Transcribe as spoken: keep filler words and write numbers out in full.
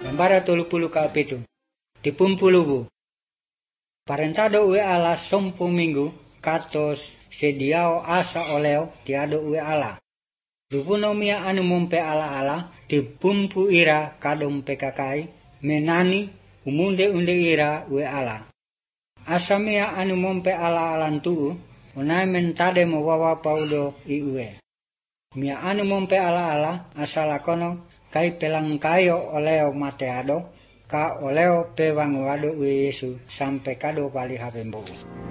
Gambara tolu puluh ka pitu. Tipumpulubu. Parentado ue ala sompo minggu katos sediao asa oleo tiado ue ala. Dupunomia anu mompe ala ala tipumpu ira kadom pekakai menani umunde unde ira ue ala. Asamia anu mompe ala alantu unai mentade mo wawa paudo i ue. Mia anu mompe ala ala asalakono kai pelangkayo oleo mateado ka oleo pewanguado ue Yesu sampai kado pali hapembo.